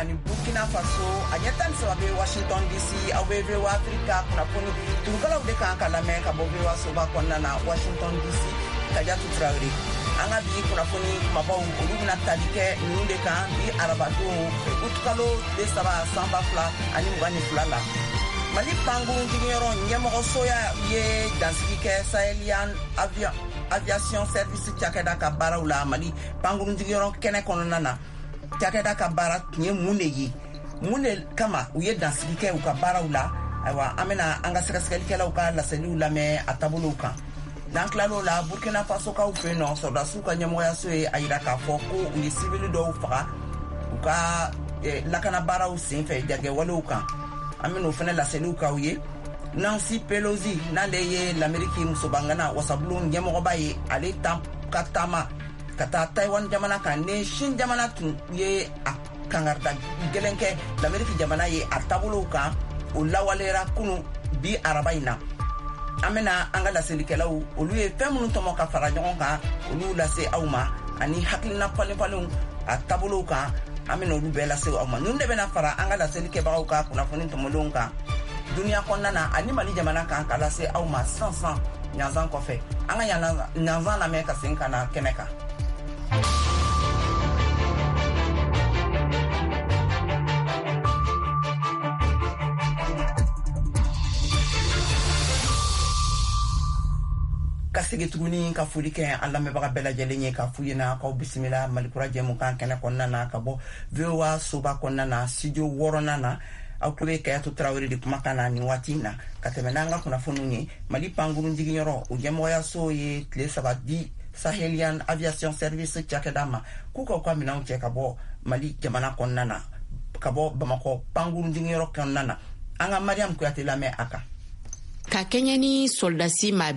ani Burkina Faso anyatan sababe Washington DC awebe wa Afrika kuna poni tungala ude kan kala me ka bobe wa soba konna na Washington DC kaja tu Traoré anga bi kuna poni mabaw oluna talike nunde kan bi arabado utkalo de saba samba fla ani ngani flala Mali pangu ngiro nyemo soya ye dansike Sahelian aviation service Tiakeda ka barawla Mali pangu ngiro kene kono nana Tiakeda ka bara nye mune kama uye dansike uka barawla aywa amena anga sekaskeli la uka la selula me atabulu kan donc la lola Burkina Faso ka ufeno so da suka nyemo ya soye ayira ka foko uye civil do ufa uka lakana bara usinfe dege wale uka ameno fene la seluka uye Nancy Pelosi na leye l'Amérique musobangana wasablon nyemo baye ale tam katama kata Taiwan jamana kan ne shin jamana tun ye kangarda gelenke l'Amérique jamana ye atabuluka ulawalera kunu bi arabaina amena angala selikelaw olu ye femunu tomo ka fara ɲɔgɔn kan olu lase awma ani hakilina palen atabuluka amena olu bɛɛ lase awma nun de bena fara angala selikebagaw ka kunnafoni tomolon kan dunia kɔnɔna ani Mali jamana kan ka lase awma sansan ɲanzan kɔfɛ an ka ɲanzan lamɛn ka sen kana kɛnɛ kan kasige tuguni ka foli kɛ an lamɛnbaga bɛɛ lajɛlen ye ka f'u ɲɛna k'aw bisimila Malikura jɛmukan kɛnɛ kɔnɔna na ka bɔ VOA soba kɔnɔna na studio 6nan na aw tulo bɛ Kayatu Traoré de kumakan na nin waati in na ka tɛmɛ n'an ka kunnafoniw ye Mali pankurun jigiyɔrɔ o ɲɛmɔgɔyaso ye tile 3 di Sahelian Aviation Service Tiakeda ma k'u ka u ka minɛnw cɛ ka bɔ Mali jamana kɔnɔna na ka bɔ Bamakɔ pankurun jigiyɔrɔ kɔnɔna na an ka Mariam Kuyate lamɛn a kan ka kɛɲɛ ni soldasi ma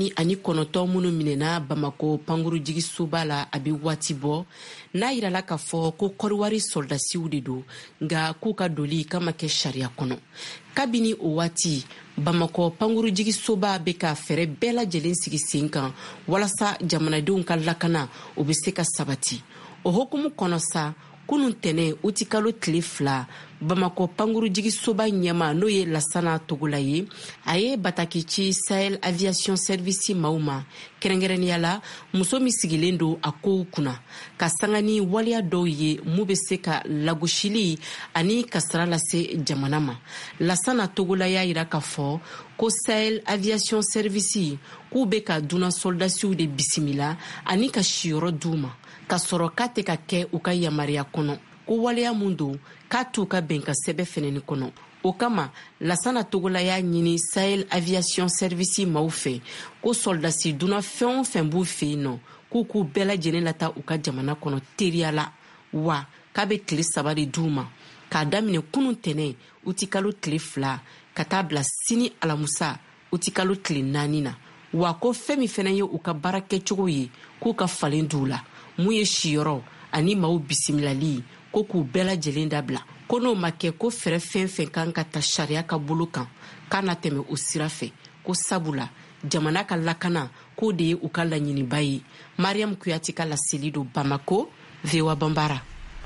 49 minnu minɛna Bamako panguru jigi soba la a bɛ waati bɔ n'a yirala k'a fɔ ko kɔriwari soldasiw de don nka k'u ka doli kama kɛ sariya kɔnɔ kabini o waati Bamako panguru jigi soba bɛ ka fɛɛrɛ bɛɛ lajɛlen sigi sen kan walasa jamanadenw ka lakana o bɛ se ka sabati o hukumu kɔnɔ sa kunun tɛnɛ uti kalo tile 2 Bamako panguru jigi soba ɲɛma n'o ye Lassana Togola ye a ye bataki ci Sahel Aviation Service maaw ma kɛrɛnkɛrɛnnenya la muso min sigilen don a kow kunna ka sanga ni waliya dɔw ye mu bɛ se ka lagosili ani kasara lase jamana ma Lassana Togola y'a yira k'a fɔ ko Sahel Aviation Service k'u bɛ ka dunan soldasiw de bisimila ani ka siyɔrɔ d'u ma ka sɔrɔ k'a tɛ ka kɛ u ka yamariya kɔnɔ ko waleya mun don k'a t'u ka bɛnka sɛbɛ fɛnɛni kɔnɔ o kama Lassana Togola y'a ɲini Sahel Aviation Service maaw fɛ ko soldasi duna fɛn o fɛn b'u fɛ yen nɔ k'u bɛɛ lajɛlen lata u ka jamana kɔnɔ teriya la wa k'a bɛ tile 3 de d'u ma k'a daminɛ kunun tɛnɛ uti kalo tile 2 ka taa bila sini alamusa uti kalo tile 4 na wa ko fɛn min fɛnɛ ye u ka baara kɛcogo ye k'u ka falen d'u la mun ye siyɔrɔ ani maaw bisimilali ko k'u bɛɛ lajɛlen dabila ko n'o ma kɛ ko fɛrɛ fɛn fɛn kan ka ta sariya ka bolo kan k'a na tɛmɛ o sira fɛ ko sabula jamana ka lakana k'o de ye u ka laɲiniba ye Mariam Kuyate ka laseli do Bamako VOA Bambara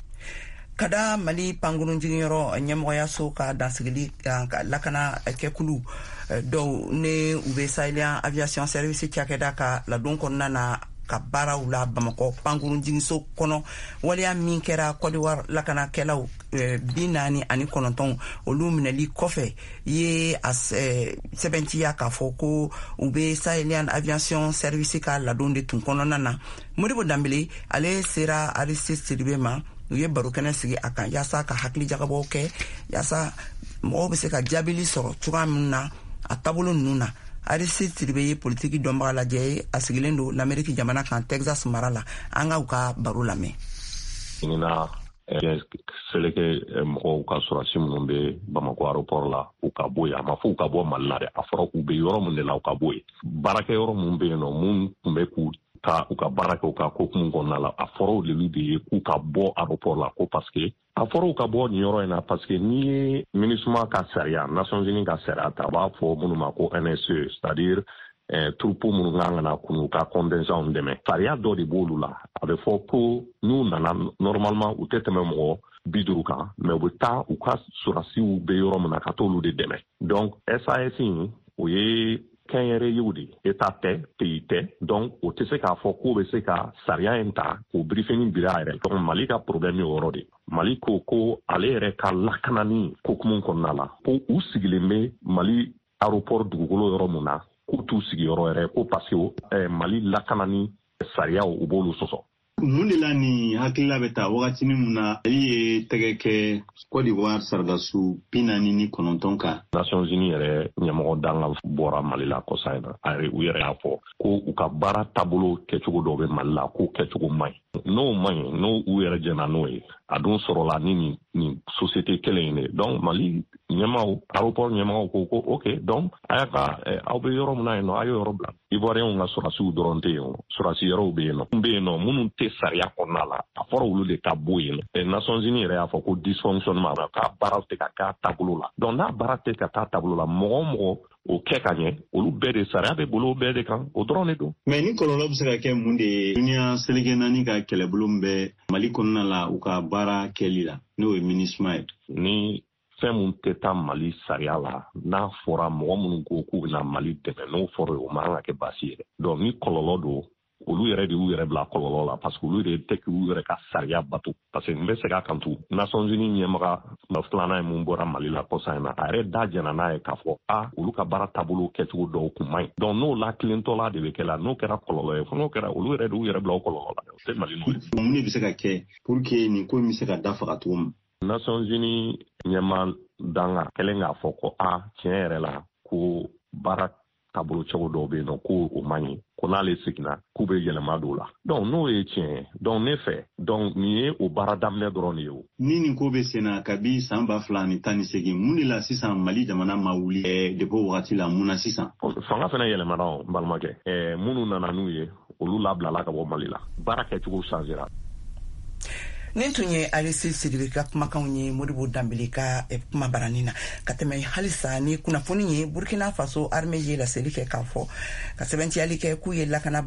kada Mali pankurun jigiyɔrɔ ɲɛmɔgɔyaso ka dansigili ka lakana kɛkulu dɔw ne u bɛ Sahelian Aviation Service Tiakeda ka ladon kɔnɔna na ka baaraw la Bamakɔ pankurun jigiso kɔnɔ waleya min kɛra Côte d'Ivoire lakanakɛlaw 49 olu minɛli kɔfɛ ye sɛbɛntiya k'a fɔ ko u bɛ Sahelian Aviation Service ka ladon de tun kɔnɔna na Modibo Dambele ale sera Aristide Sidibé ma u ye barokɛnɛ sigi a kan yaasa ka hakili jagabɔw kɛ yaasa mɔgɔw bɛ se ka jaabili sɔrɔ cogoya min na a taabolo ninnu na Aristide Sidibé ye politiki dɔnbaga lajɛ a sigilen don l'Amérique jamana kan Texas mara la an ka u ka baro lamɛn seleke mɔgɔw ka sɔrɔsi minnu bɛ Bamako aéroport la u ka bɔ yen a ma fɔ u ka bɔ Mali la dɛ a fɔra k'u bɛ yɔrɔ min de la u ka bɔ yen baarakɛ yɔrɔ min bɛ yen nɔ mun tun bɛ k'u ta u ka baara kɛ u ka kokumu kɔnɔna la a fɔra olu de ye k'u ka bɔ aéroport la ko parce que a fɔra u ka bɔ nin yɔrɔ in na parce que n'i ye MINUSMA ka sariya Nations Unies ka sariya ta a b'a fɔ minnu ma ko NSE c'est-à-dire troupeau minnu kan ka na kunu ka contingent dɛmɛ sariya dɔ de b'olu la a bɛ fɔ ko n'u nana normalement u tɛ tɛmɛ mɔgɔ 50 kan mais u bɛ taa u ka sɔrɔdasiw bɛ yɔrɔ min na ka t'olu de dɛmɛ donc SAS in o ye kɛnyɛrɛyew de état tɛ pays tɛ donc o tɛ se k'a fɔ k'o bɛ se ka sariya in ta k'o briefing bila a yɛrɛ donc Mali ka problème ye o yɔrɔ de Mali ko ale yɛrɛ ka lakanani kokumu kɔnɔna la ko u sigilen bɛ Mali aéroport dugukolo yɔrɔ mun na k'u t'u sigiyɔrɔ yɛrɛ ko parce que Mali lakanani sariyaw u b'olu sɔsɔ. Mun de la ni hakilila bɛ ta wagati min na ale ye tɛgɛ kɛ Côte d'Ivoire saragasu 49 kan. Nations Unies yɛrɛ ɲɛmɔgɔ danga bɔra Mali la kɔsa in na u yɛrɛ y'a fɔ ko u ka baara taabolo kɛcogo dɔ bɛ Mali la k'o kɛcogo man ɲi n'o man ɲi n'o u yɛrɛ jɛna n'o ye a dun sɔrɔla ni société kelen in de donc Mali ɲɛmaaw aéroport ɲɛmɔgɔw ko ok donc a y'a ka aw bɛ yɔrɔ min na yen nɔ a ye yɔrɔ bila Ivoiriens ka sɔrɔdasiw dɔrɔn tɛ yen sɔrɔdasi yɛrɛw bɛ yen nɔ minnu tɛ sariya kɔnɔna la a fɔra olu de ka bɔ yen Nations Unies yɛrɛ y'a fɔ ko dysfonctionnement k'a baara tɛ ka k'a taabolo la donc n'a baara tɛ ka taa taabolo la mɔgɔ o mɔgɔ o kɛ ka ɲɛ olu bɛɛ de sariya bɛ bolo bɛɛ de kan o dɔrɔn de don. Mais ni kɔlɔlɔ bɛ se ka kɛ mun de ye duniya seleke naani ka kɛlɛbolo min bɛ Mali kɔnɔna la u ka baara kɛli la n'o ye MINUSMA ye. Ni fɛn mun tɛ taa Mali sariya la n'a fɔra mɔgɔ minnu ko k'u bɛna Mali dɛmɛ n'o fɔra o man kan ka kɛ baasi ye donc ni kɔlɔlɔ don olu yɛrɛ de y'u yɛrɛ bila kɔlɔlɔ la parce que olu de tɛ k'u yɛrɛ ka sariya bato parce que n bɛ segin a kan tu Nations Unies ɲɛmaga filanan ye mun bɔra Mali la kɔsa in na a yɛrɛ da jɛna n'a ye k'a fɔ olu ka baara taabolo kɛcogo dɔw kun man ɲi donc n'o latilentɔla de bɛ kɛ la n'o kɛra kɔlɔlɔ ye fo n'o kɛra olu yɛrɛ de y'u yɛrɛ bila o kɔlɔlɔ la o tɛ Mali n'o ye. Mun de bɛ se ka kɛ pour que nin ko in bɛ se ka dafaga cogo min. Nations Unies ɲɛma danga kɛlen k'a fɔ ko tiɲɛ yɛrɛ la ko baara taabolo cogo dɔw bɛ yen nɔ ko o man ɲi ko n'ale seginna k'u bɛ yɛlɛma don la donc n'o ye tiɲɛ ye donc ne fɛ donc nin ye o baara daminɛ dɔrɔn de ye o. Ni nin ko bɛ sen na kabi san 2018 mun de la sisan Mali jamana ma wuli depuis o wagati la mun na sisan. Fanga fana yɛlɛmana n balimakɛ minnu nana n'u ye olu labilala ka bɔ Mali la baara kɛcogo changera. Nin tun ye Alisi Sidibé ka kumakanw ye Modibo Dambele ka kuma barani na ka tɛmɛ halisa ni kunnafoni ye Burkina Faso armée ye laseli kɛ k'a fɔ ka sɛbɛntiyali kɛ k'u ye lakana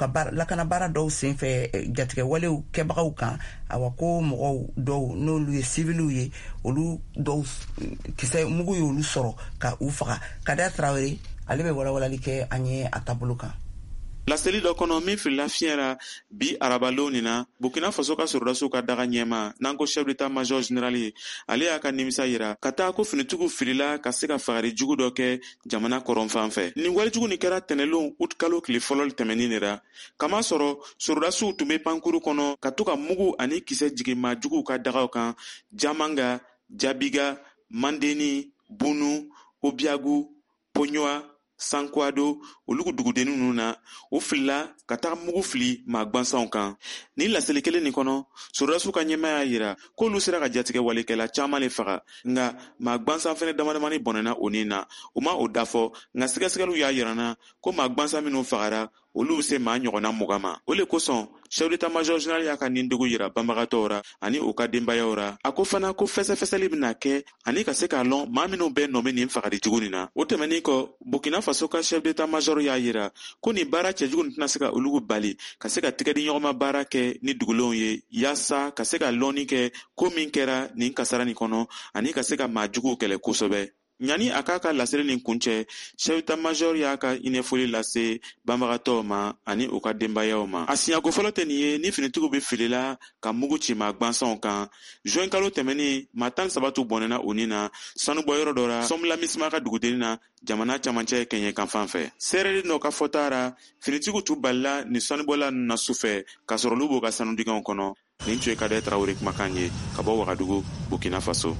baara dɔw senfɛ jatigɛ walew kɛbagaw kan awa ko mɔgɔw dɔw n'olu ye civiliw ye olu dɔw kisɛ mugu ye olu sɔrɔ ka u faga Kader Traoré ale bɛ walawalali kɛ an ye a taabolo kan. La seli dɔ kɔnɔ min filila fiɲɛra bi arabalon nin na Burkina Faso ka sɔrɔdasiw ka daga ɲɛma n'an ko chef d'état major général ye ale y'a ka nimisa yira ka taa ko finitigiw filila ka se ka fagari jugu dɔ kɛ jamana kɔrɔnfan fɛ. Nin walijugu nin kɛra tɛnɛlon août kalo tile fɔlɔ tɛmɛnin de la kama sɔrɔ sɔrɔdasiw tun bɛ pankuru kɔnɔ ka to ka mugu ani kisɛ jigin maajuguw ka dagaw kan Jamanga, Jabiga, Mandeni, Bunu, Obiagu, Pognoa, Sankwado olu dugudennin ninnu na o filila ka taga mugu fili maa gwansanw kan. Ni laseli kelen nin kɔnɔ sɔrɔdasiw ka ɲɛmaa y'a yira k'olu sera ka jatigɛ walekɛla caman le faga nka maa gwansan fɛnɛ damadamani bɔnɛna o nin na o ma o dafɔ nka sɛgɛsɛgɛliw y'a yirana ko maa gwansan minnu fagara olu bɛ se maa ɲɔgɔnna 20 ma. O le kosɔn chef d'état major général y'a ka nin dogo yira banbagatɔw ra ani o ka denbayaw ra a ko fana ko fɛsɛfɛsɛli bɛna kɛ ani ka se k'a lɔn maa minnu bɛ nɔ bɛ nin fagari jugu nin na. O tɛmɛnin kɔ Burkina Faso ka chef d'état major y'a yira ko nin baara cɛjugu nin tɛna se ka olu bali ka se ka tigɛdi ɲɔgɔnma baara kɛ ni dugulenw ye yaasa ka se ka lɔnni kɛ ko min kɛra nin kasara nin kɔnɔ ani ka se ka maa juguw kɛlɛ kosɛbɛ. Ɲani a k'a ka laseli nin kuncɛ chef d'état major y'a ka ɲɛfɔli lase banbagatɔw ma ani u ka denbayaw ma. A siɲako fɔlɔ tɛ nin ye ni finitigiw bɛ filila ka mugu ci maa gwansanw kan. Juin kalo tɛmɛnin maa 13 tun bɔnɛna o nin na sanubɔyɔrɔ dɔ la Sɔmula ka dugudennin na jamana camancɛ kɛɲɛ kan fan fɛ. Seereli n'o ka fɔta ra finitigiw tun balila ni sanubɔla ninnu na sufɛ ka sɔrɔ olu b'u ka sanudingɛw kɔnɔ. Nin tun ye Kader Traoré kumakan ye ka bɔ Wagadugu, Burkina Faso.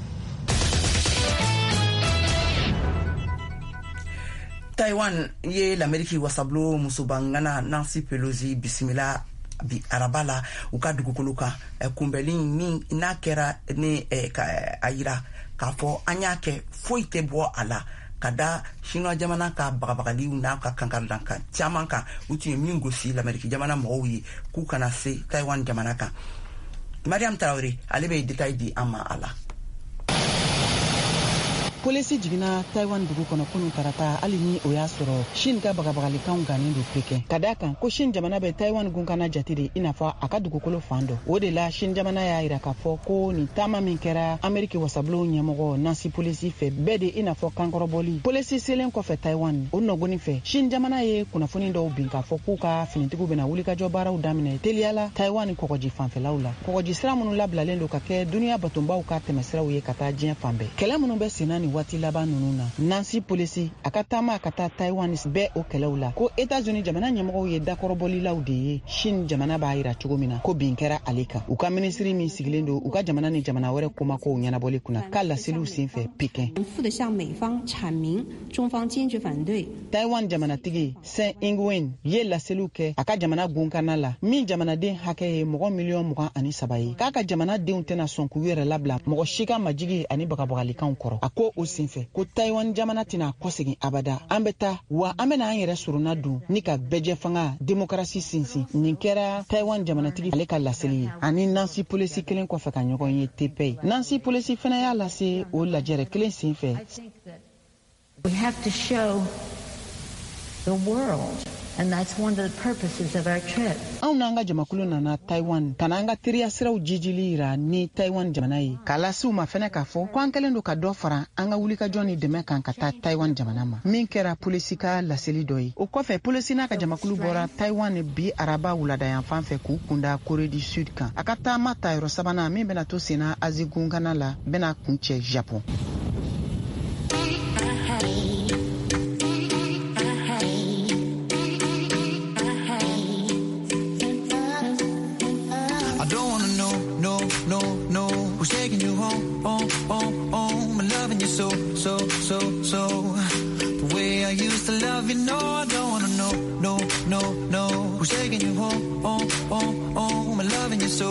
Taiwan ye l'Amérique wasablo musobangana Nancy Pelosi bisimila bi arabala u ka dugukolo kan kunbɛli min n'a kɛra ni ayira k'a fɔ an y'a kɛ foyi tɛ bɔ a la ka da Chinois jamana ka bagabagaliw n'a ka kankarida kan caman kan u tun ye min gosi l'Amérique jamana mɔgɔw ye k'u kana se Taiwan jamana kan. Mariam Traoré ale bɛ détail di an ma a la. polisi jigina Taiwan dugu kɔnɔ kunu tarata hali ni o y'a sɔrɔ Chine ka bagabagalikanw gannen do Pekin ka d'a kan ko Chine jamana bɛ Taiwan gunkana jate de i n'a fɔ a ka dugukolo fan dɔ o de la Chine jamana y'a yira k'a fɔ ko nin taama min kɛra Ameriki wasabulon ɲɛmɔgɔ Nancy Pelosi fɛ bɛɛ de i n'a fɔ kankɔrɔbɔli polisi selen kɔfɛ Taiwan o nɔgɔnin fɛ Chine jamana ye kunnafoni dɔw bin k'a fɔ k'u ka finitigiw bɛna wulikajɔ baaraw daminɛ teliyala Taiwan kɔgɔji fanfɛlaw la kɔgɔji sira minnu labilalen do ka kɛ duniya batonbaw ka tɛmɛsiraw ye ka taa diɲɛ fan bɛɛ kɛlɛ minnu bɛ senna ni waati laban ninnu na Nancy Pelosi a ka taama ka taa Taiwan bɛɛ o kɛlɛw la ko États-Unis jamana ɲɛmɔgɔw ye dakɔrɔbɔlilaw de ye Chine jamana b'a yira cogo min na ko bin kɛra ale kan u ka minisiri min sigilen do u ka jamana ni jamana wɛrɛ komakow ɲɛnabɔli kunna k'a laseliw senfɛ Pekin Taiwan jamanatigi Tsai Ing-wen ye laseliw kɛ a ka jamana gunkana la min jamanaden hakɛ ye mɔgɔ miliyɔn 23 ye k'a ka jamanadenw tɛna sɔn k'u yɛrɛ labila mɔgɔ si ka majigi ani bagabagalikanw kɔrɔ a ko o senfɛ ko Taiwan jamana tɛna kɔsegin abada an bɛ taa wa an bɛna an yɛrɛ suruna dun ni ka bɛjɛ fanga démocratie sinsin nin kɛra Taiwan jamanatigi ale ka laseli ye ani Nancy Pelosi kelen kɔfɛ ka ɲɔgɔn ye Taipei Nancy Pelosi fana y'a lase o lajɛrɛ kelen senfɛ We have to show the world, and that's one of the purposes of our trip. Anw n'an ka jamakulu nana Taiwan ka n'an ka teriya siraw jijili yira ni Taiwan jamana ye k'a lasiw ma fɛnɛ k'a fɔ ko an kɛlen do ka dɔ fara an ka wulikajɔ ni dɛmɛ kan ka taa Taiwan jamana ma min kɛra polisi ka laseli dɔ ye o kɔfɛ polisi n'a ka jamakulu bɔra Taiwan bi araba wuladayan fan fɛ k'u kunda Corée du Sud kan a ka taama ta yɔrɔ sabanan min bɛna to senna Asie gunkana la bɛna kuncɛ Japon Who's taking you home, home, I'm loving you so. The way I used to love you, no, I don't wanna know. Who's taking you home, home, I'm loving you so.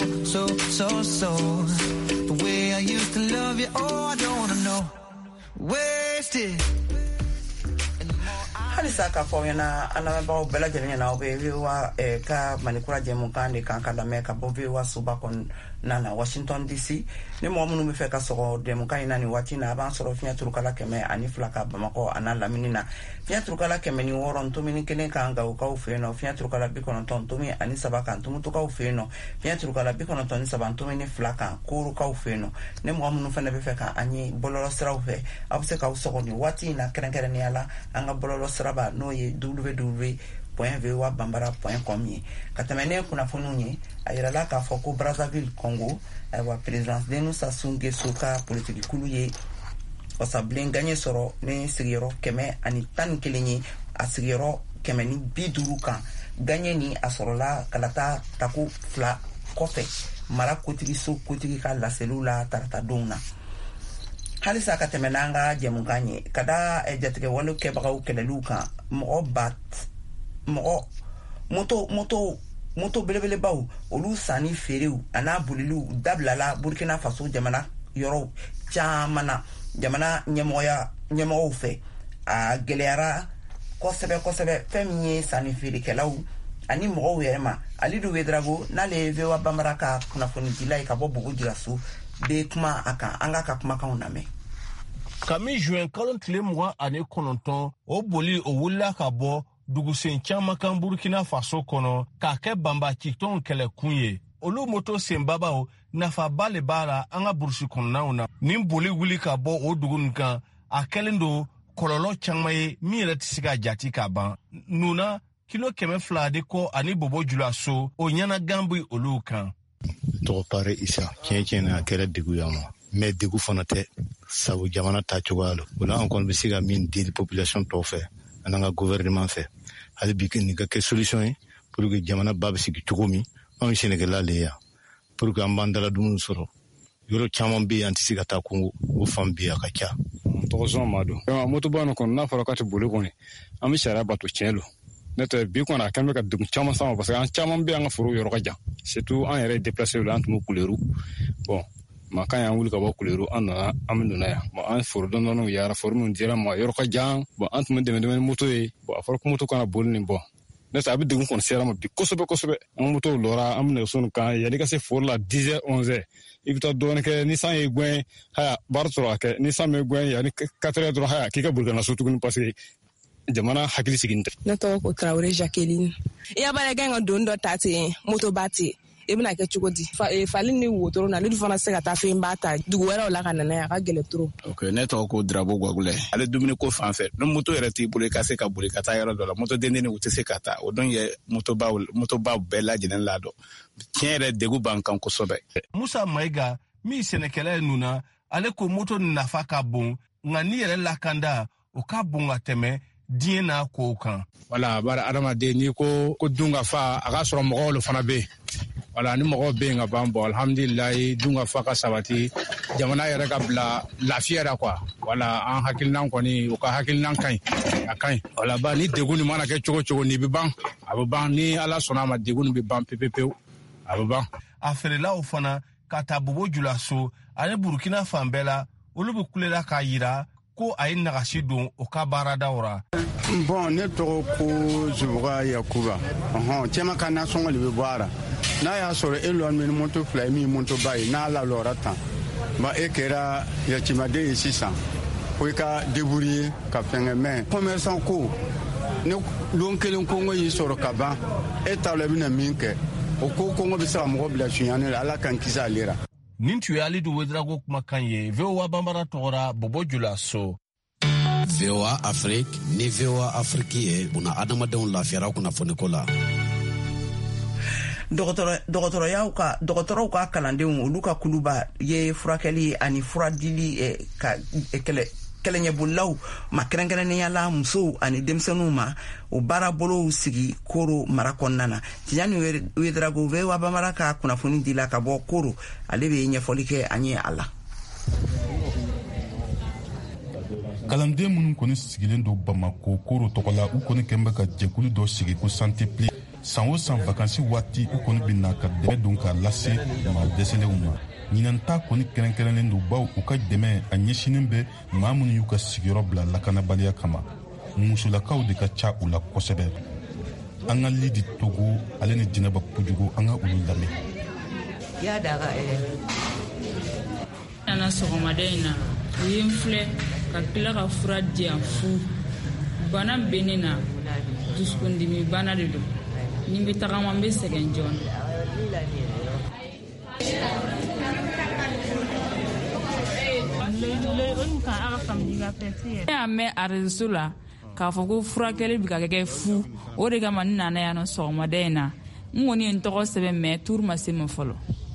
The way I used to love you, oh, I don't wanna know. Wasted. halisa ka fɔ ɲɛna an lamɛnbagaw bɛɛ lajɛlen ɲɛna o bɛ VOA ka manikura jɛmukan de kan ka lamɛn ka bɔ VOA soba kɔnɔna na Washington DC ni mɔgɔ minnu bɛ fɛ ka sɔgɔ jɛmukan in na nin waati na a b'an sɔrɔ fiɲɛ turukala 102 ka Bamakɔ a n'a lamini na fiɲɛ turukala 106 ntomini 1 kan Gawokaw fɛ yen nɔ fiɲɛ turukala 90 ntomi ani 3 kan Tumutukaw fɛ yen nɔ fiɲɛ turukala 93 ntomini 2 kan Korokaw fɛ yen nɔ ni mɔgɔ minnu fana bɛ fɛ ka an ye bɔlɔlɔ siraw fɛ a bɛ se k'aw sɔgɔ nin waati in na kɛrɛnkɛrɛnnenya la an ka bɔlɔlɔ siraba n'o ye www.voabambara.com ye ka tɛmɛ ne kunnafoniw ye a yirala k'a fɔ ko Brazzaville Congo ayiwa président Denis Sassou Nguesso ka politikikulu ye wasabilen gagné sɔrɔ ni sigiyɔrɔ 111 ye a sigiyɔrɔ 150 kan gagné ni a sɔrɔla kalata tako 2 kɔfɛ mara kotigi ka laseliw la tarata don na halisa ka tɛmɛ n'an ka jɛmukan ye ka da jatigɛ wale kɛbagaw kɛlɛliw kan moto belebelebaw olu sanni feerew an'a boliliw dabilala Burkina Faso jamana yɔrɔ caman na jamana ɲɛmɔgɔw fɛ a gɛlɛyara kosɛbɛ fɛn min ye sanni feerekɛlaw ani mɔgɔw yɛrɛ ma Alidu Wedrago n'ale ye VOA Bambara ka kunnafoni dila ye ka bɔ Bogo Dioulasso bɛ kuma a kan an ka kumakanw lamɛn kami juin kalo tile 29 o boli o wulila ka bɔ dugusen caman kan Burkina Faso kɔnɔ k'a kɛ banbacitɔnw kɛlɛkun ye olu moto senbabaw nafaba le b'a la an ka burusi kɔnɔnaw na nin boli wuli ka bɔ o dugu nin kan a kɛlen do kɔlɔlɔ caman ye min yɛrɛ tɛ se ka jati ka ban nuna kilo 200 de kɔ ani Bobo Dioulasso o ɲɛnagan bi olu kan tɔgɔ pare Isa tiɲɛ na a kɛra degun ya ma mais degun fana tɛ sabu jamana ta cogoya la o la an kɔni bɛ se ka min deli population tɔw fɛ an ka gouvernement fɛ hali bi nin ka kɛ solution ye pour que jamana ba bɛ sigi cogo min anw Sénégalais le yan pour que an b'an dala dumuni sɔrɔ yɔrɔ caman bɛ yen an tɛ se ka taa Congo o fan bɛ yen a ka ca. tɔgɔ sɔn ma don motoba nin kɔnɔ n'a fɔra k'a tɛ boli kɔni an bɛ sariya bato tiɲɛ lo ne tɛ bi kɔni a kan bɛ ka degun caman sama parce que an caman bɛ an ka foro yɔrɔ ka jan surtout an yɛrɛ déplacé la an tun bɛ Kuleru bon ma kan y'an wuli ka bɔ Kuleru an nana an bɛ donna yan bon an foro dɔndɔnniw yaara foro min dira ma yɔrɔ ka jan bon an tun bɛ dɛmɛ moto ye bon a fɔra ko moto kana boli nin bɔ ne sa bi degun kon sera ma bi kosobe an moto lora am ne sonu kan ya ka se for la 10h 11h ibita don ke ni san e gwen ha bartoro ke ni san me gwen ya ni 4h dro ha ki ka burkina so tugun parce que jamana hakili siginte na to ko Traoré Jacqueline ya bare ga don do tati moto bati ebina ke chugodi falin ni wotoro na lidu fana se ka ta fe mbata dugu wera la kana na ya ka gele tro. Okay, ne to ko Drabo Gwagule ale dumuni ko fanfɛ no moto yɛrɛ ti bolo ka se ka boli ka taa yɔrɔ dɔ la moto denden u tɛ se ka taa o don ye moto ba bɛɛ lajɛlen la dɔ tiɲɛ yɛrɛ degu ban kan kosɛbɛ. Musa Maiga mi sɛnɛkɛla nuna ale ko moto nafa ka bon nka ni yɛrɛ lakanda o ka bon ka tɛmɛ diɲɛ n'a kow kan. Wala bari adamaden ni ko dun ka fa a ka sɔrɔ mɔgɔw lo fana bɛ yen. Wala ni mɔgɔw bɛ yen ka ban bɔ alhamdulilayi dun ka fa ka sabati jamana yɛrɛ ka bila lafiya la quoi. Wala an hakilinan kɔni o ka hakilinan ka ɲi a ka ɲi. Wala ba ni degun nin mana kɛ cogo cogo ni bɛ ban a bɛ ban ni ala sɔnna a ma degun nin bɛ ban pepepewu a bɛ ban. A feerelaw fana ka taa Bobo Julaso ani Burkina fan bɛɛ la olu bɛ kulela k'a yira ko a ye nagasi don o ka baaradaw ra. Bon ne tɔgɔ ko Zubuga Yakuba cɛman ka nasɔngɔ de bɛ bɔ a la n'a y'a sɔrɔ e lɔn min moto fila ye min moto ba ye n'a la lɔra tan ba e kɛra yacimaden ye sisan ko i ka débrouiller ka fɛngɛ mais commerçant ko ne don kelen kɔngɔ y'i sɔrɔ ka ban e t'a la i bɛna min kɛ o ko kɔngɔ bɛ se ka mɔgɔ bila suɲani la ala k'an kisi ale ra. Nin tun ye Alidu Wedrago kumakan ye VOA Bambara tɔgɔra Bobo Julaso. VOA Afrique ni VOA Afrique ye buna adamadenw lafiyara kunnafoniko la. Dɔgɔtɔrɔw ka kalandenw olu ka kuluba ye furakɛli ani furadili kɛlɛɲɛbolilaw ma kɛrɛnkɛrɛnnenya la musow ani denmisɛnninw ma o baarabolow sigi Koro mara kɔnɔna na. Tijani Wedrago VOA Bambara ka kunnafoni dila ka bɔ Koro ale bɛ ɲɛfɔli kɛ an ye a la. Kalanden minnu kɔni sigilen don Bamako Koro tɔgɔ la u kɔni kɛn bɛ ka jɛkulu dɔ sigi ko Santé Plus san o san vacances waati u kɔni bɛ na ka dɛmɛ don k'a lase maa dɛsɛlenw ma. Ɲinan ta kɔni kɛrɛnkɛrɛnlen don baw u ka dɛmɛ a ɲɛsinen bɛ maa minnu y'u ka sigiyɔrɔ bila lakanabaliya kama. Musolakaw de ka ca u la kosɛbɛ. An ka Lidi Togo ale ni Jinɛba Pujugu an ka olu lamɛn. Ya daga ana sɔgɔmada in na u ye n filɛ ka tila ka fura di yan fu bana bɛ ne na dusukundimi bana de don ni n bɛ tagama n bɛ sɛgɛn joona. Ne y'a mɛn arajo la k'a fɔ ko furakɛli bɛ ka kɛ fu o de kama n nana yan nɔ sɔgɔmada in na n kɔni ye n tɔgɔ sɛbɛn mɛ tuuru ma se ma fɔlɔ.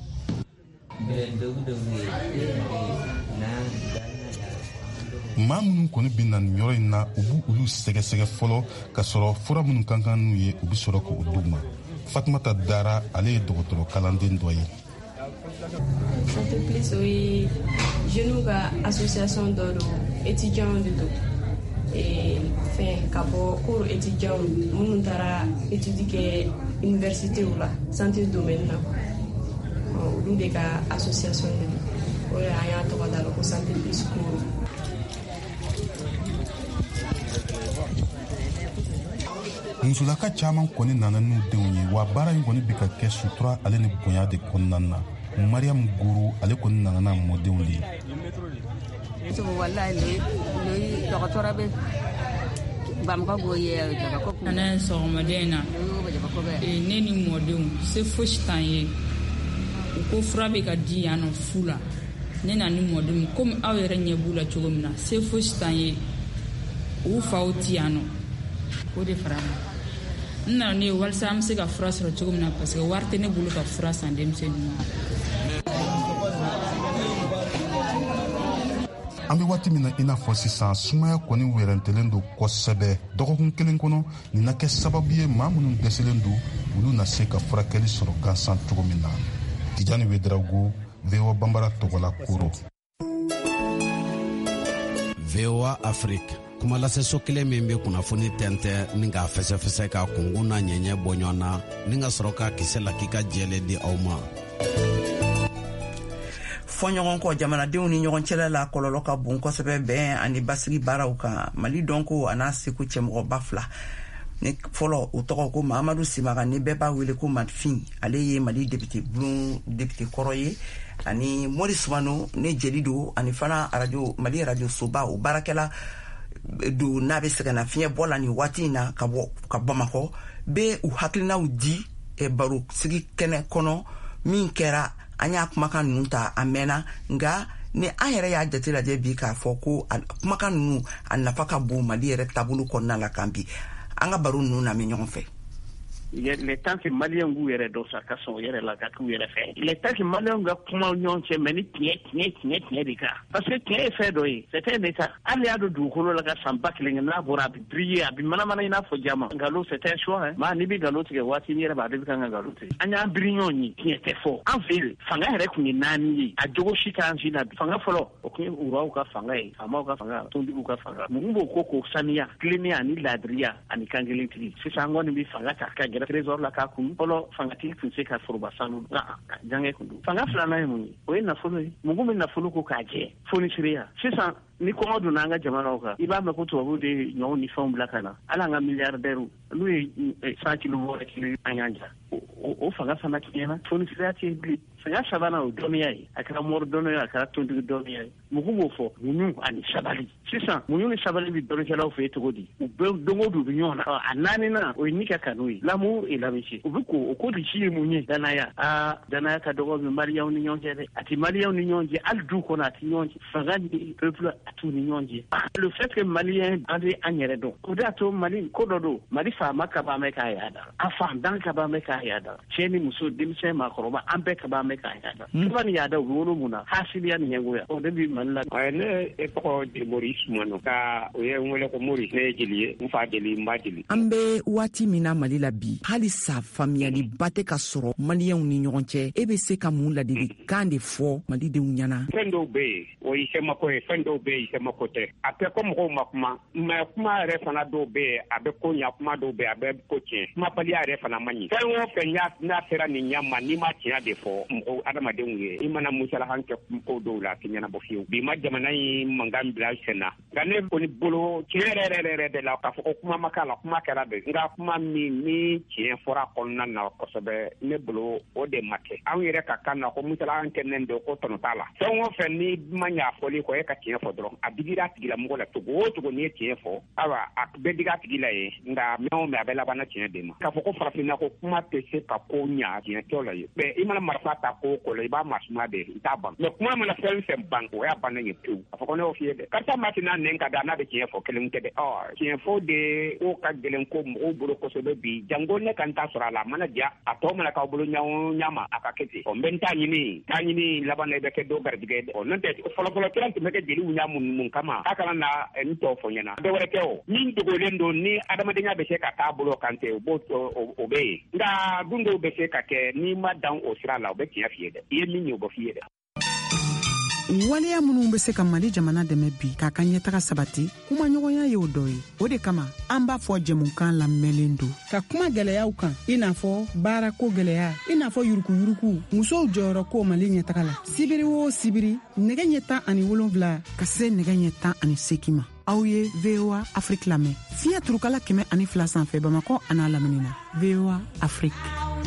Maa minnu kɔni bɛ na nin yɔrɔ in na u b'u olu sɛgɛsɛgɛ fɔlɔ ka sɔrɔ fura minnu ka kan n'u ye u bɛ sɔrɔ k'o d'u ma. Fatumata Dara ale ye dɔgɔtɔrɔ kalanden dɔ ye. Santé Plus o ye jeunes ka association dɔ don étudiants de don fɛn ka bɔ Koro étudiants minnu taara étude kɛ université la santé domaine na olu de ka association de don o de an y'a tɔgɔ da la ko Santé Plus Koro. Musolaka caman kɔni nana n'u denw ye wa baara in kɔni bɛ ka kɛ sutura ale ni bonya de kɔnɔna na. Mariam Guru ale kɔni nana n'a mɔdenw de ye. Ana ye sɔgɔmada in na ne ni mɔdenw se fosi t'an ye u ko fura bɛ ka di yan nɔ fu la ne na ni mɔdenw komi aw yɛrɛ ɲɛ b'u la cogo min na se fosi t'an ye u faw ti yan nɔ o de fara n nana ne ye walasa an bɛ se ka fura sɔrɔ cogo min na parce que wari tɛ ne bolo ka fura san denmisɛnninw ma. An bɛ waati min na i n'a fɔ sisan sumaya kɔni wɛrɛntɛlen don kosɛbɛ. Dɔgɔkun kelen kɔnɔ nin na kɛ sababu ye maa minnu dɛsɛlen don olu na se ka furakɛli sɔrɔ gansan cogo min na. Tijani Wedrago VOA Bambara tɔgɔla Koro. VOA Afrique kuma laseso kelen min bɛ kunnafoni tɛntɛn ni k'a fɛsɛfɛsɛ ka kungun na ɲɛɲɛ bɔ ɲɔgɔn na ni ka sɔrɔ ka kisɛ la k'i ka jɛlen di aw ma. Fɔɲɔgɔn kɔ jamanadenw ni ɲɔgɔn cɛla la kɔlɔlɔ ka bon kosɛbɛ bɛn ani basigi baaraw kan. Mali dɔn ko a n'a seko cɛmɔgɔba fila ne fɔlɔ o tɔgɔ ko Mahamadu Simaga ni bɛɛ b'a wele ko Madfin ale ye Mali député bulon député kɔrɔ ye ani Mori Sumano ne jeli do ani fana Mali radio soba o baarakɛla do n'a bɛ sɛgɛnna fiɲɛ bɔ la ni waati in na ka Bamakɔ bɛ u hakilinaw di baro sigi kɛnɛ kɔnɔ min kɛra an y'a kumakan ninnu ta a mɛnna nka ni an yɛrɛ y'a jate lajɛ bi k'a fɔ ko kumakan ninnu a nafa ka bon Mali yɛrɛ taabolo kɔnɔna la kan bi an ka baro ninnu lamɛn ɲɔgɔn fɛ. Les temps que Maliens ou yere do sa ka son yere la ka ku yere fait les temps que Maliens ga kuma nyon che meni tie dika parce que tie fait do yi c'était l'état ali ado du ko la ka samba kilinga na bora bi briller abi mana ina fo jama ngalo c'était un choix ma ni bi galo tige wati ni yere ba de kan ngalo te anya brillion ni tie te fo en fait fanga here ku ni nani a jogo shika an jina fanga folo okay ura ka fanga yi ama ka fanga to ndi ka fanga mumbo ko sania klinia ni ladria ani kangele tri c'est ça ngoni bi fanga ta ka trésor la ka kun polo fangati kun se ka foroba sanu jange kundu fanga flana mu o na folo mu gumi na folo ko ka je foni siria sisa ni ko modu na nga jamana ka iba me ko to bu de nyo ni fam blakana ala nga milliardaire lui 100 kilo mo kilo anyanja o fanga fana kiyena foni siria ti bi fanga sabana o domiya akara mor domiya akara to du domiya mu gubo fo munu ani sabali sisa munu ni sabali bi doro kala o fe to godi o be dongo du nyona anani na o ni ka kanui lamu ilamishi ubuko okodi chi munye danaya danaya ka dogo bi mariyaw ni nyonje ati mariyaw ni nyonje aldu ko na ti nyonje fagandi peuple atu ni nyonje le fait que malien ande anyere do ko da to mali ko do mali fa makaba me ka yada afa dan ka ba me ka yada cheni muso dimse makoroba ambe ka ba me ka yada mbani yada wono muna hasilia ni nyengo ya o de bi manla ne e ko de Maurice Mono ka o ye ngole ko Maurice ne jeli mfa jeli mbajeli ambe wati mina mali la bi hali sa famiyali bate ka sɔrɔ maliyɛnw ni ɲɔgɔn cɛ e bɛ se ka mun ladili kan de fɔ malidenw ɲɛna. fɛn dɔw bɛ yen o y'i sɛmako ye fɛn dɔw bɛ yen i sɛmako tɛ a tɛ ko mɔgɔw ma kuma mɛ kuma yɛrɛ fana dɔw bɛ yen a bɛ ko ɲa kuma dɔw bɛ yen a bɛ ko tiɲɛ kumabaliya yɛrɛ fana man ɲi fɛn o fɛn n'a sera nin ɲa ma n'i ma tiɲɛ de fɔ mɔgɔw adamadenw ye i mana musalahan kɛ ko dɔw la a tɛ ɲɛnabɔ fiyewu bi ma jamana in mankan bila sen na nka ne kɔni bolo tiɲɛ yɛrɛ de la k'a fɔ ko kuma ma k'a la kuma kɛra de nka kuma min ni tiɲɛ fɔra kɔnɔna na kosɛbɛ ne bolo o de ma kɛ anw yɛrɛ ka kan na ko musalahan kɛnen don ko tɔnɔ t'a la fɛn o fɛn ni ma ɲa fɔli kɔ e ka tiɲɛ fɔ dɔrɔn a digira a tigi la mɔgɔ la cogo o cogo n'i ye tiɲɛ fɔ ayiwa a bɛ digi a tigi la ye nka mɛ o mɛ a bɛ laban na tiɲɛ de ma k'a fɔ ko farafinna ko kuma tɛ se ka ko ɲa tiɲɛ tɛ la ye mɛ i mana marifa ta ko ko la i b'a masuma de i t'a ban mɛ kuma mana fɛn fɛn ban o y'a bannen ye pewu a fɔ ko ne y'o f'i ye dɛ karisa maa si n'a nɛn ka da n'a bɛ tiɲɛ fɔ kelen tɛ dɛ tiɲɛ fɔ de o ka gɛlɛn ko mɔgɔw bolo kosɛbɛ bi jango ne kan t'a sɔrɔ a la a mana diya a tɔ mana k'aw bolo ɲama a ka kɛ ten n bɛ n t'a ɲini laban na i bɛ kɛ dɔ garijɛgɛ n'o tɛ fɔlɔfɔlɔ kira tun bɛ kɛ jeliw ɲa mun kama a kana na n tɔ fɔ ɲɛna dɔ wɛrɛ kɛ o min dogolen don ni adamadenya bɛ se ka taa bolo kan tɛ o bɛ yen nka dun dɔw bɛ se ka kɛ n'i ma dan o sira la o bɛ tiɲɛ f'i ye dɛ i ye min ye o bɛ f'i ye dɛ. waleya minnu bɛ se ka Mali jamana dɛmɛ bi k'a ka ɲɛtaga sabati kuma ɲɔgɔnya ye o dɔ ye o de kama an b'a fɔ jɛmukan lamɛnlen don ka kuma gɛlɛyaw kan i n'a fɔ baarako gɛlɛya i n'a fɔ yurukuyuruku musow jɔyɔrɔ ko Mali ɲɛtaga la sibiri o sibiri nɛgɛ ɲɛ 17 ka se nɛgɛ ɲɛ 18 ma aw ye VOA Afrique lamɛn fiɲɛ turukala 102 sanfɛ Bamakɔ a n'a lamini na VOA Afrique.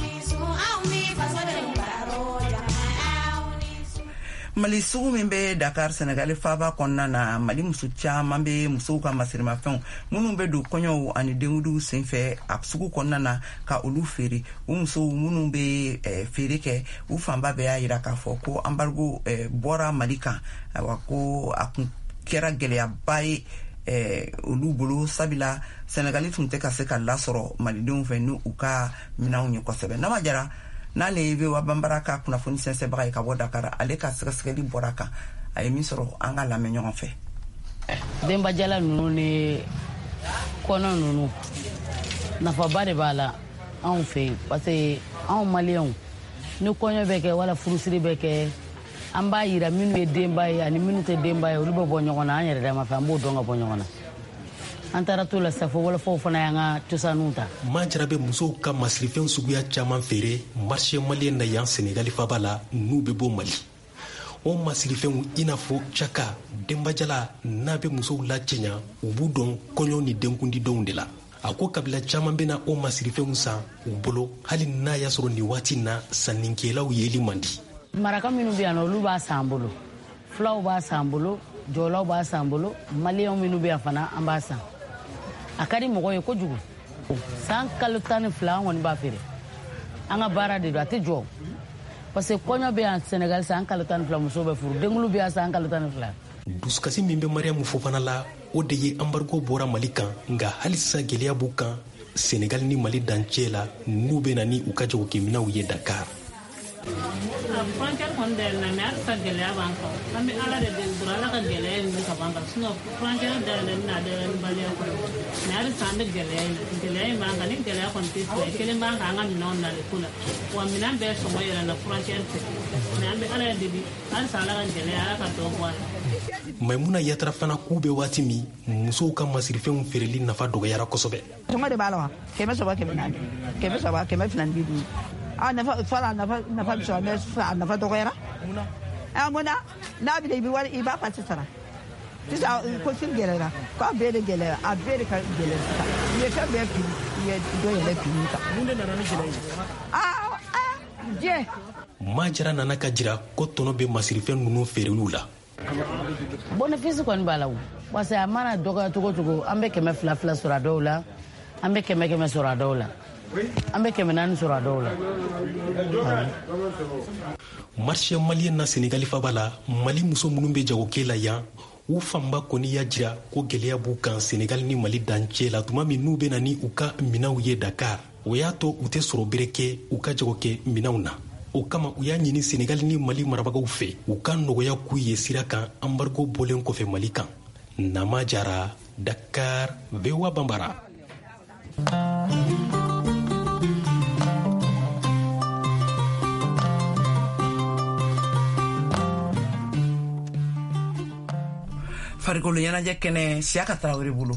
Mali sugu min bɛ Dakar Senegal faaba kɔnɔna na Mali muso caman bɛ musow ka masirimafɛnw minnu bɛ don kɔɲɔw ani denkudiw senfɛ a sugu kɔnɔna na ka olu feere u musow minnu bɛ feere kɛ u fanba bɛɛ y'a jira k'a fɔ ko embargo bɔra Mali kan awa ko a kun kɛra gɛlɛyaba ye olu bolo sabila Senegali tun tɛ ka se ka lasɔrɔ malidenw fɛ ni u ka minanw ye kosɛbɛ n'ama jara n'ale ye wa bambara ka kunnafoni sɛnsɛbaga ye ka bɔ Dakar ale ka sɛgɛsɛgɛli bɔra kan a ye min sɔrɔ an ka lamɛn ɲɔgɔn fɛ. denbajala ninnu ni kɔnɔ ninnu nafaba de b'a la anw fɛ yen parce que anw maliyɛnw ni kɔɲɔ bɛ kɛ wala furusiri bɛ kɛ an b'a yira minnu ye denba ye ani minnu tɛ denba ye olu bɛ bɔ ɲɔgɔn na an yɛrɛ dama fɛ an b'o dɔn ka bɔ ɲɔgɔn na an taara to la safo wolofaw fana y'an ka cosaniw ta. Manjara bɛ musow ka masirifɛnw suguya caman feere marché malien na yan Senegali faba la n'u bɛ bɔ Mali. O masirifɛnw i n'a fɔ caka denbajala n'a bɛ musow lacɛɲa u b'u dɔn kɔɲɔ ni denkundidenw de la. a ko kabila caman bena o masirifɛnw san u bolo hali n'a y'a sɔrɔ nin waati na sannikɛlaw yeli man di. maraka minnu bɛ yan nɔ olu b'a san bolo, fulaw b'a san bolo, jɔlaw b'a san bolo, maliyɛnw minnu bɛ yan fana an b'a san. a ka di mɔgɔ ye kojugu. san kalo 12 an kɔni b'a feere. an ka baara de don a tɛ jɔ. parce que kɔɲɔ bɛ yan Senegal san kalo 12 muso bɛ furu, denkulu bɛ yan san kalo 12. dusukasi min bɛ Mariamu Fofana la o de ye embargo bɔra Mali kan nka halisa gɛlɛya b'u kan Senegal ni Mali dancɛ la n'u bɛ na ni u ka jagokɛminɛw ye Dakar. frontière kɔni dayɛlɛ na mais halisa gɛlɛya b'an kan an bɛ ala de deli dɔrɔn ala ka gɛlɛya ɲini ka ban kan sinon frontière dayɛlɛ n'a dayɛlɛ ni baliya kɔnɔ mais halisa an bɛ gɛlɛya in b'an kan ni gɛlɛya kɔni tɛ fila kelen b'an kan an ka minɛnw nalen ko la wa minɛn bɛɛ sɔngɔ yɛlɛnna frontière fɛ mais an bɛ ala de deli halisa ala ka gɛlɛya ala ka dɔ bɔ a la. Maimuna Yatara fana k'u bɛ waati min musow ka masirifɛnw feereli nafa dɔgɔyara kosɛbɛ. Tuma de b'a la wa 300 400 400 250 nafa fala nafa bɛ sɔrɔ mais nafa dɔgɔyara. Munna n'a bɛ i bɛ wari i b'a pasi sara sisan ko sini gɛlɛyara k'a bɛɛ de gɛlɛya a bɛɛ de ka gɛlɛya sisan i ye fɛn bɛɛ fili i ye dɔ yɛlɛ fili kan. mun de nana ni gɛlɛya ye. Diɲɛ. Majara nana ka jira ko tɔnɔ bɛ masirifɛn ninnu feereliw la. Bénéfice kɔni b'a la o parce que a mana dɔgɔya cogo cogo an bɛ 200 sɔrɔ a dɔw la an bɛ 100 sɔrɔ a dɔw la an bɛ 400 sɔrɔ a dɔw la. marché malien na Sénégal faba la Mali muso minnu bɛ jagokɛ la yan u fanba kɔni y'a jira ko gɛlɛya b'u kan Sénégal ni Mali dancɛ la tuma min n'u bɛ na ni u ka minɛnw ye Dakar o y'a to u tɛ sɔrɔ bere kɛ u ka jagokɛ minɛnw na. o kama u y'a ɲini Senegal ni Mali marabagaw fɛ u ka nɔgɔya k'u ye sira kan embargo bɔlen kɔfɛ Mali kan. Nama Jara, Dakar, VOA Bambara. farikolo ɲɛnajɛ kɛnɛ Siaka Traoré bolo.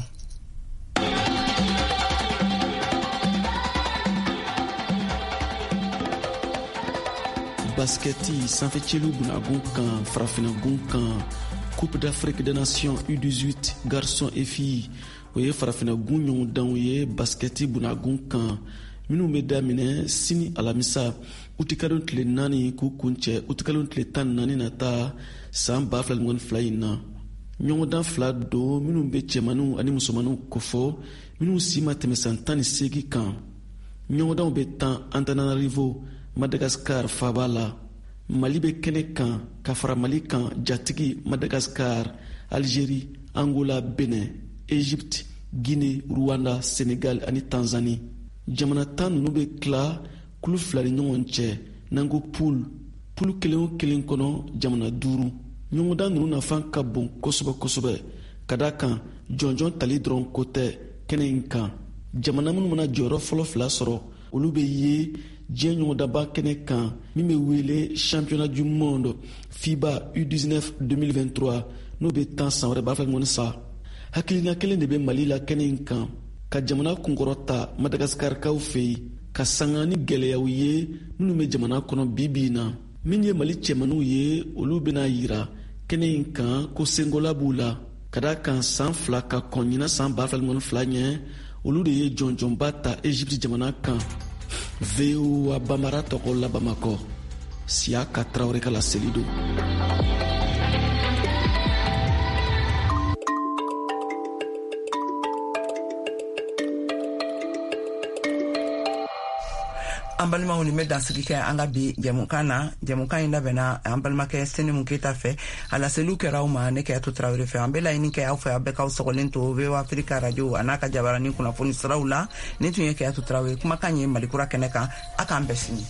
Basketi sanfɛcilu bunagun kan farafinagun kan Coupe d'Afrique des Nations U18 garçons et filles o ye farafinagun ɲɔgɔndanw ye basketi bunagun kan minnu bɛ daminɛ sini alamisa utikalo tile 4 k'u kuncɛ utikalo tile 14 nata san 2022 in na ɲɔgɔndan 2 don minnu bɛ cɛmaniw ani musomanw kofɔ minnu si ma tɛmɛ san 18 kan ɲɔgɔndanw bɛ tan Antananarivo Madagascar faba la Mali bɛ kɛnɛ kan ka fara Mali kan jatigi Madagascar, Algérie, Angola, Benin, Égypte, Guinée, Rwanda, Sénégal ani Tanzanie. Jamana 10 ninnu bɛ tila kulu 2 ni ɲɔgɔn cɛ n'an ko poule kelen o kelen kɔnɔ jamana 5. ɲɔgɔndan ninnu nafan ka bon kosɛbɛ kosɛbɛ ka da kan jɔnjɔn tali dɔrɔn ko tɛ kɛnɛ in kan. Jamana minnu mana jɔyɔrɔ fɔlɔ 2 sɔrɔ olu bɛ ye diɲɛ ɲɔgɔndaba kɛnɛ kan min bɛ wele championnat du monde FIBA U19 2023 n'o bɛ tan san wɛrɛ b'a fɛ ɲɔgɔn sa. Hakilina kelen de bɛ Mali la kɛnɛ in kan ka jamana kunkɔrɔta Madagascarikaw fɛ yen ka sanga ni gɛlɛyaw ye minnu bɛ jamana kɔnɔ bi na. Min ye Mali cɛmaniw ye olu bɛna yira kɛnɛ in kan ko sengola b'u la ka da kan san 2 ka kɔn ɲina san 2022 ɲɛ olu de ye jɔnjɔnba ta Égypte jamana kan. VOA Bambara tɔgɔ la Bamakɔ Siaka Traoré ka laseli don. an balimaw ni bɛ dansigi kɛ an ka bi jɛmukan na. Jɛmukan in labɛnna an balimakɛ Senimu Keyita fɛ a laseliw kɛra aw ma ne Keyatu Traoré fɛ. An bɛ laɲini kɛ aw fɛ aw bɛɛ k'aw sɔgɔlen to VOA Africa radio a n'a ka jabaranin kunnafoni siraw la. Nin tun ye Keyatu Traoré kumakan ye Malikura kɛnɛ kan a k'an bɛɛ sini.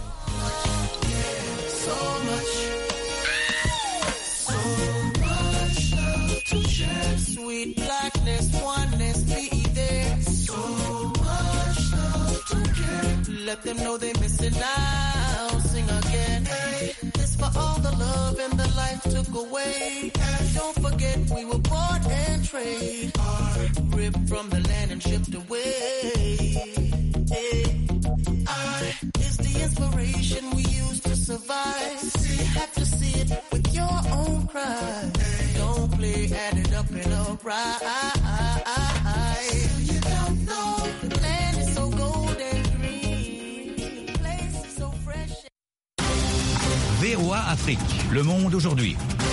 Sweet blackness, oneness, be there. So much love to give. Let them know they missing now. Sing again. Hey, this for all the love and the life took away. Hey, don't forget we were bought and traded. Ripped from the land and shipped away. Hey, I is the inspiration we use to survive. You have to see it with your own cry. Don't play, add it up and upright. You don't know VOA Afrique, le monde aujourd'hui.